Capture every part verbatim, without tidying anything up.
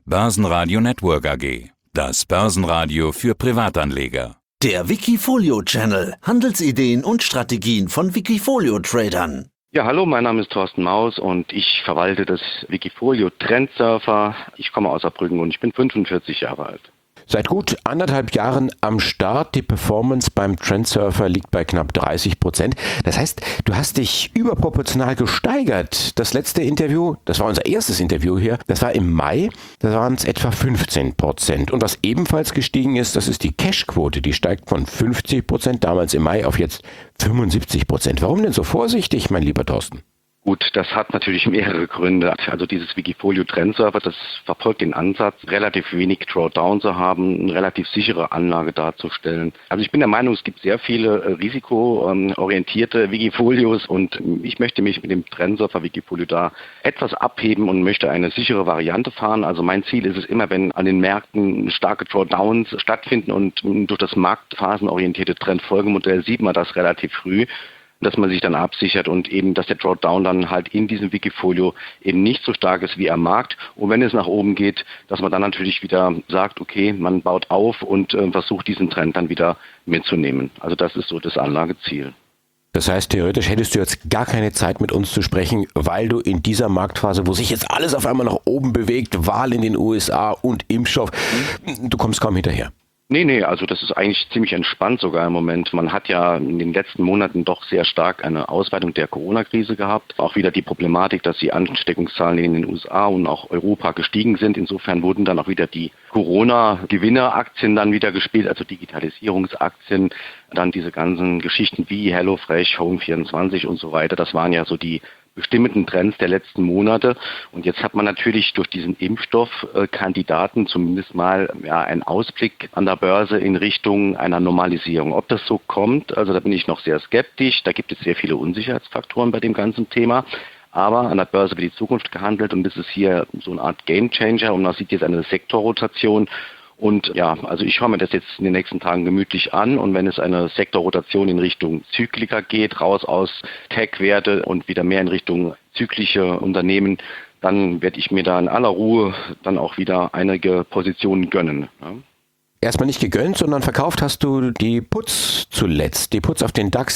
Börsenradio Network A G. Das Börsenradio für Privatanleger. Der Wikifolio-Channel. Handelsideen und Strategien von Wikifolio-Tradern. Ja, hallo, mein Name ist Thorsten Maus und ich verwalte das Wikifolio Trendsurfer. Ich komme aus Saarbrücken und ich bin fünfundvierzig Jahre alt. Seit gut anderthalb Jahren am Start. Die Performance beim Trendsurfer liegt bei knapp dreißig Prozent. Das heißt, du hast dich überproportional gesteigert. Das letzte Interview, das war unser erstes Interview hier, das war im Mai, da waren es etwa fünfzehn Prozent. Und was ebenfalls gestiegen ist, das ist die Cashquote. Die steigt von fünfzig Prozent damals im Mai auf jetzt fünfundsiebzig Prozent. Warum denn so vorsichtig, mein lieber Thorsten? Gut, das hat natürlich mehrere Gründe. Also dieses Wikifolio Trendsurfer, das verfolgt den Ansatz, relativ wenig Drawdown zu haben, eine relativ sichere Anlage darzustellen. Also ich bin der Meinung, es gibt sehr viele risikoorientierte Wikifolios und ich möchte mich mit dem Trendsurfer Wikifolio da etwas abheben und möchte eine sichere Variante fahren. Also mein Ziel ist es immer, wenn an den Märkten starke Drawdowns stattfinden und durch das marktphasenorientierte Trendfolgemodell sieht man das relativ früh, dass man sich dann absichert und eben, dass der Drawdown dann halt in diesem Wikifolio eben nicht so stark ist wie am Markt. Und wenn es nach oben geht, dass man dann natürlich wieder sagt, okay, man baut auf und äh, versucht diesen Trend dann wieder mitzunehmen. Also das ist so das Anlageziel. Das heißt, theoretisch hättest du jetzt gar keine Zeit mit uns zu sprechen, weil du in dieser Marktphase, wo sich jetzt alles auf einmal nach oben bewegt, Wahl in den U S A und Impfstoff, mhm. du kommst kaum hinterher. Nee, nee, also das ist eigentlich ziemlich entspannt sogar im Moment. Man hat ja in den letzten Monaten doch sehr stark eine Ausweitung der Corona-Krise gehabt. Auch wieder die Problematik, dass die Ansteckungszahlen in den U S A und auch Europa gestiegen sind. Insofern wurden dann auch wieder die Corona-Gewinneraktien dann wieder gespielt, also Digitalisierungsaktien. Dann diese ganzen Geschichten wie HelloFresh, Home vierundzwanzig und so weiter. Das waren ja so die bestimmten Trends der letzten Monate. Und jetzt hat man natürlich durch diesen Impfstoffkandidaten zumindest mal ja, einen Ausblick an der Börse in Richtung einer Normalisierung. Ob das so kommt, also da bin ich noch sehr skeptisch. Da gibt es sehr viele Unsicherheitsfaktoren bei dem ganzen Thema. Aber an der Börse wird die Zukunft gehandelt und das ist hier so eine Art Gamechanger und man sieht jetzt eine Sektorrotation. Und ja, also ich schaue mir das jetzt in den nächsten Tagen gemütlich an und wenn es eine Sektorrotation in Richtung Zykliker geht, raus aus Tech-Werte und wieder mehr in Richtung zyklische Unternehmen, dann werde ich mir da in aller Ruhe dann auch wieder einige Positionen gönnen. Ja. Erstmal nicht gegönnt, sondern verkauft hast du die Putz zuletzt, die Putz auf den DAX.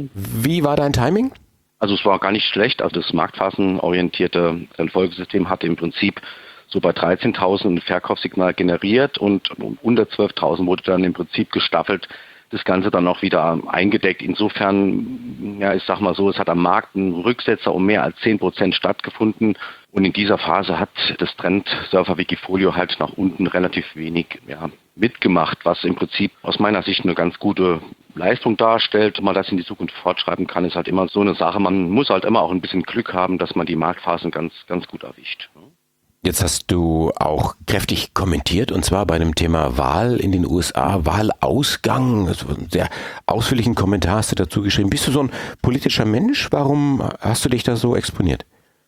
Wie war dein Timing? Also es war gar nicht schlecht, also das marktphasenorientierte Folgesystem hatte im Prinzip so bei dreizehntausend ein Verkaufssignal generiert und unter zwölftausend wurde dann im Prinzip gestaffelt, das Ganze dann auch wieder eingedeckt. Insofern, ja, ich sag mal so, es hat am Markt ein Rücksetzer um mehr als zehn Prozent stattgefunden und in dieser Phase hat das Trendsurfer Wikifolio halt nach unten relativ wenig ja, mitgemacht, was im Prinzip aus meiner Sicht eine ganz gute Leistung darstellt. Ob man das in die Zukunft fortschreiben kann, ist halt immer so eine Sache. Man muss halt immer auch ein bisschen Glück haben, dass man die Marktphasen ganz, ganz gut erwischt. Jetzt hast du auch kräftig kommentiert, und zwar bei dem Thema Wahl in den U S A, Wahlausgang, also einen sehr ausführlichen Kommentar hast du dazu geschrieben. Bist du so ein politischer Mensch? Warum hast du dich da so exponiert?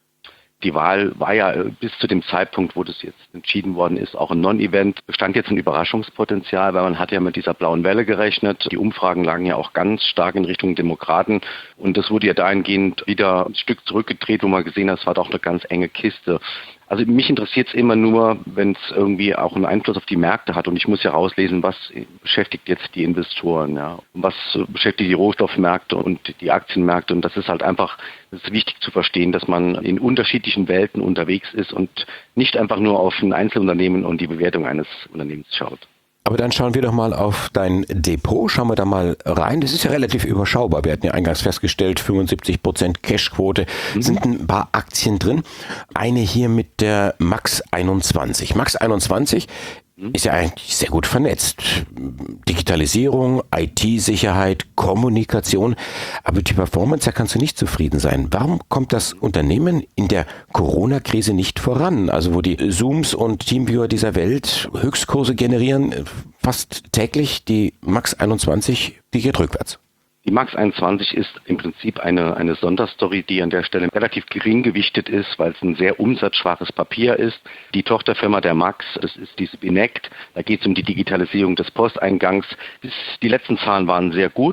Die Wahl war ja bis zu dem Zeitpunkt, wo das jetzt entschieden worden ist, auch ein Non-Event. Bestand jetzt ein Überraschungspotenzial, weil man hat ja mit dieser blauen Welle gerechnet. Die Umfragen lagen ja auch ganz stark in Richtung Demokraten. Und das wurde ja dahingehend wieder ein Stück zurückgedreht, wo man gesehen hat, es war doch eine ganz enge Kiste. Also mich interessiert es immer nur, wenn es irgendwie auch einen Einfluss auf die Märkte hat. Und ich muss ja rauslesen, was beschäftigt jetzt die Investoren, ja, und was beschäftigt die Rohstoffmärkte und die Aktienmärkte. Und das ist halt einfach, das ist wichtig zu verstehen, dass man in unterschiedlichen Welten unterwegs ist und nicht einfach nur auf ein Einzelunternehmen und die Bewertung eines Unternehmens schaut. Aber dann schauen wir doch mal auf dein Depot, schauen wir da mal rein. Das ist ja relativ überschaubar. Wir hatten ja eingangs festgestellt, fünfundsiebzig Prozent Cashquote, mhm. sind ein paar Aktien drin. Eine hier mit der MAX einundzwanzig. MAX einundzwanzig ist ja eigentlich sehr gut vernetzt. Digitalisierung, I T-Sicherheit, Kommunikation. Aber die Performance, da kannst du nicht zufrieden sein. Warum kommt das Unternehmen in der Corona-Krise nicht voran? Also wo die Zooms und Teamviewer dieser Welt Höchstkurse generieren, fast täglich, die MAX einundzwanzig, die geht rückwärts. Die MAX einundzwanzig ist im Prinzip eine, eine Sonderstory, die an der Stelle relativ gering gewichtet ist, weil es ein sehr umsatzschwaches Papier ist. Die Tochterfirma der MAX, das ist diese Binect, da geht es um die Digitalisierung des Posteingangs. Die letzten Zahlen waren sehr gut.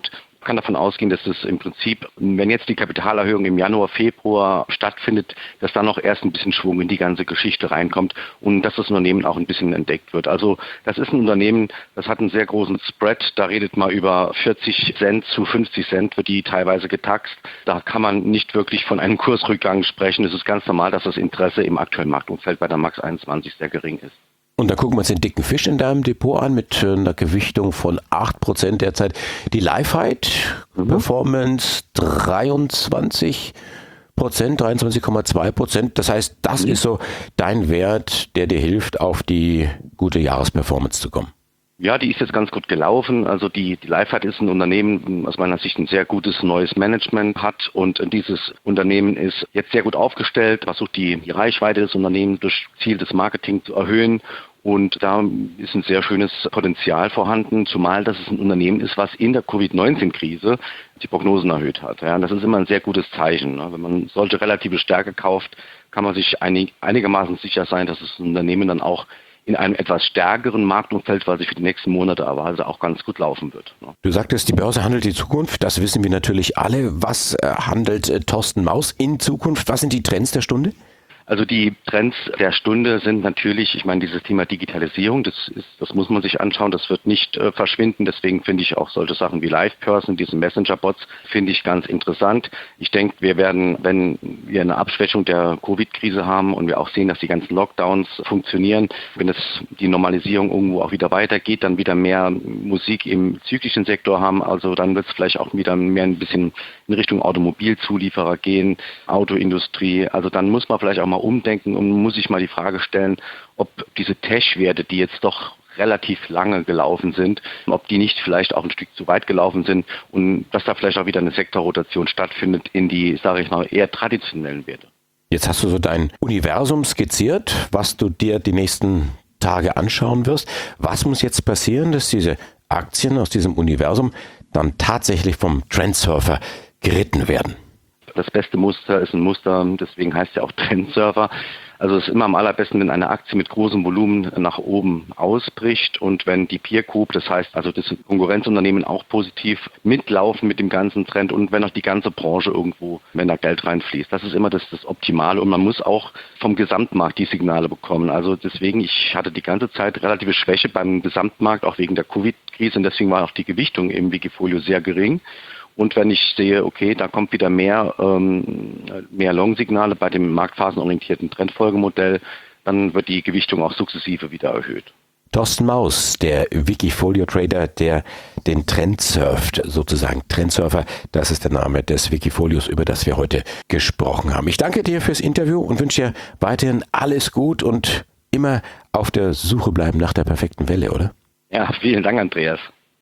Man kann davon ausgehen, dass es im Prinzip, wenn jetzt die Kapitalerhöhung im Januar, Februar stattfindet, dass dann noch erst ein bisschen Schwung in die ganze Geschichte reinkommt und dass das Unternehmen auch ein bisschen entdeckt wird. Also das ist ein Unternehmen, das hat einen sehr großen Spread. Da redet man über vierzig Cent zu fünfzig Cent, wird die teilweise getaxt. Da kann man nicht wirklich von einem Kursrückgang sprechen. Es ist ganz normal, dass das Interesse im aktuellen Marktumfeld bei der MAX einundzwanzig sehr gering ist. Und da gucken wir uns den dicken Fisch in deinem Depot an mit einer Gewichtung von acht Prozent derzeit. Die Lifehide mhm. Performance dreiundzwanzig Prozent, dreiundzwanzig Komma zwei Prozent. Das heißt, das mhm. ist so dein Wert, der dir hilft, auf die gute Jahresperformance zu kommen. Ja, die ist jetzt ganz gut gelaufen. Also die, die Lifehide ist ein Unternehmen, aus meiner Sicht ein sehr gutes neues Management hat und dieses Unternehmen ist jetzt sehr gut aufgestellt, versucht die, die Reichweite des Unternehmens durch gezieltes Marketing zu erhöhen. Und da ist ein sehr schönes Potenzial vorhanden, zumal das es ein Unternehmen ist, was in der Covid neunzehn Krise die Prognosen erhöht hat. Ja, das ist immer ein sehr gutes Zeichen. Ne? Wenn man solche relative Stärke kauft, kann man sich einig, einigermaßen sicher sein, dass das Unternehmen dann auch in einem etwas stärkeren Marktumfeld, was sich für die nächsten Monate erwartet, auch ganz gut laufen wird. Ne? Du sagtest, die Börse handelt die Zukunft. Das wissen wir natürlich alle. Was äh, handelt äh, Thorsten Maus in Zukunft? Was sind die Trends der Stunde? Also die Trends der Stunde sind natürlich, ich meine, dieses Thema Digitalisierung, das ist, das muss man sich anschauen, das wird nicht äh, verschwinden. Deswegen finde ich auch solche Sachen wie LivePerson, diese Messenger-Bots, finde ich ganz interessant. Ich denke, wir werden, wenn wir eine Abschwächung der Covid-Krise haben und wir auch sehen, dass die ganzen Lockdowns funktionieren, wenn es die Normalisierung irgendwo auch wieder weitergeht, dann wieder mehr Musik im zyklischen Sektor haben. Also dann wird es vielleicht auch wieder mehr ein bisschen in Richtung Automobilzulieferer gehen, Autoindustrie. Also dann muss man vielleicht auch mal umdenken und muss sich mal die Frage stellen, ob diese Tech-Werte, die jetzt doch relativ lange gelaufen sind, ob die nicht vielleicht auch ein Stück zu weit gelaufen sind und dass da vielleicht auch wieder eine Sektorrotation stattfindet in die, sage ich mal, eher traditionellen Werte. Jetzt hast du so dein Universum skizziert, was du dir die nächsten Tage anschauen wirst. Was muss jetzt passieren, dass diese Aktien aus diesem Universum dann tatsächlich vom Trendsurfer geritten werden? Das beste Muster ist ein Muster, deswegen heißt ja auch Trendsurfer. Also es ist immer am allerbesten, wenn eine Aktie mit großem Volumen nach oben ausbricht und wenn die Peer Group, das heißt also das Konkurrenzunternehmen auch positiv mitlaufen mit dem ganzen Trend und wenn auch die ganze Branche irgendwo, wenn da Geld reinfließt. Das ist immer das, das Optimale und man muss auch vom Gesamtmarkt die Signale bekommen. Also deswegen, ich hatte die ganze Zeit relative Schwäche beim Gesamtmarkt, auch wegen der Covid-Krise und deswegen war auch die Gewichtung im Wikifolio sehr gering. Und wenn ich sehe, okay, da kommt wieder mehr, ähm, mehr Long-Signale bei dem marktphasenorientierten Trendfolgemodell, dann wird die Gewichtung auch sukzessive wieder erhöht. Thorsten Maus, der Wikifolio-Trader, der den Trend surft, sozusagen Trendsurfer, das ist der Name des Wikifolios, über das wir heute gesprochen haben. Ich danke dir fürs Interview und wünsche dir weiterhin alles gut und immer auf der Suche bleiben nach der perfekten Welle, oder? Ja, vielen Dank, Andreas.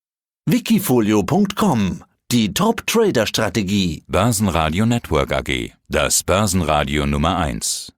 Wikifolio Punkt com, die Top-Trader-Strategie. Börsenradio Network A G, das Börsenradio Nummer eins.